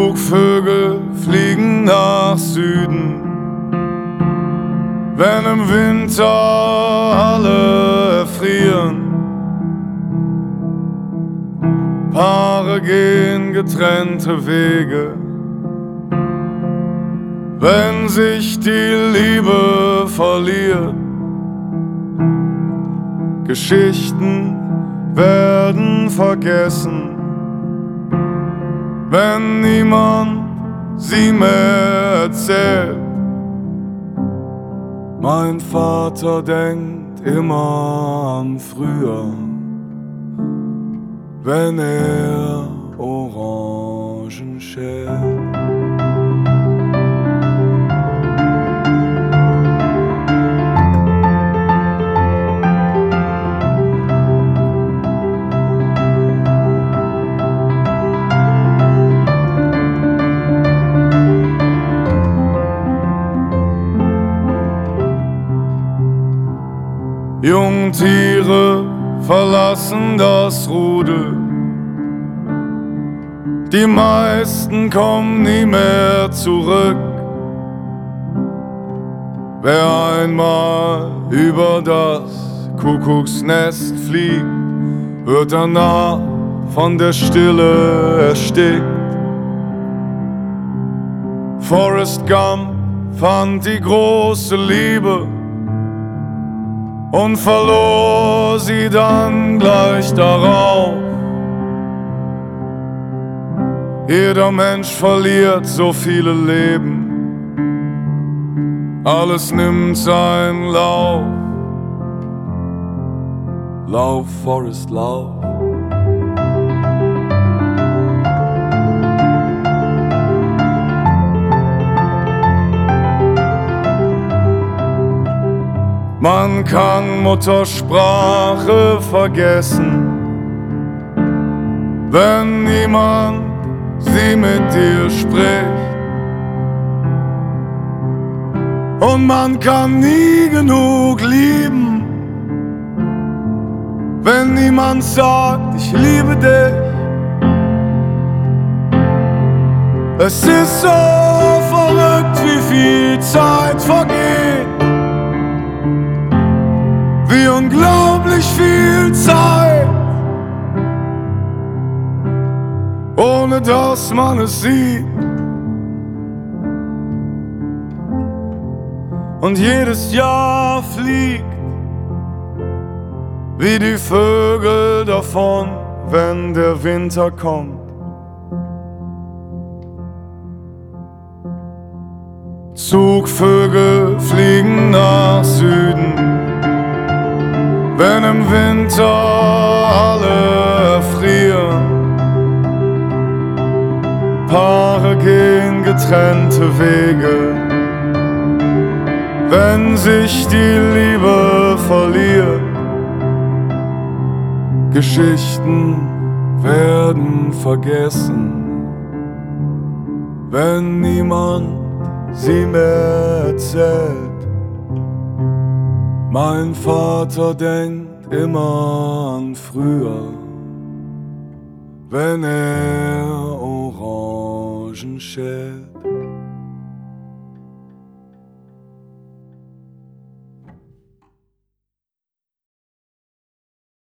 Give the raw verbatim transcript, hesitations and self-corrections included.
Zugvögel fliegen nach Süden, wenn im Winter alle erfrieren. Paare gehen getrennte Wege, wenn sich die Liebe verliert. Geschichten werden vergessen, wenn niemand sie mehr erzählt. Mein Vater denkt immer an früher, wenn er Orangen schält. Jungtiere verlassen das Rudel, die meisten kommen nie mehr zurück. Wer einmal über das Kuckucksnest fliegt, wird danach von der Stille erstickt. Forrest Gump fand die große Liebe und verlor sie dann gleich darauf. Jeder Mensch verliert so viele Leben, alles nimmt seinen Lauf. Lauf, Forrest, lauf. Man kann Muttersprache vergessen, wenn niemand sie mit dir spricht. Und man kann nie genug lieben, wenn niemand sagt, ich liebe dich. Es ist so verrückt, wie viel Zeit vergeht. Wie unglaublich viel Zeit, ohne dass man es sieht. Und jedes Jahr fliegt wie die Vögel davon, wenn der Winter kommt. Zugvögel fliegen nach Süden, wenn im Winter alle erfrieren. Paare gehen getrennte Wege, wenn sich die Liebe verliert. Geschichten werden vergessen, wenn niemand sie mehr erzählt. Mein Vater denkt immer an früher, wenn er Orangen schält.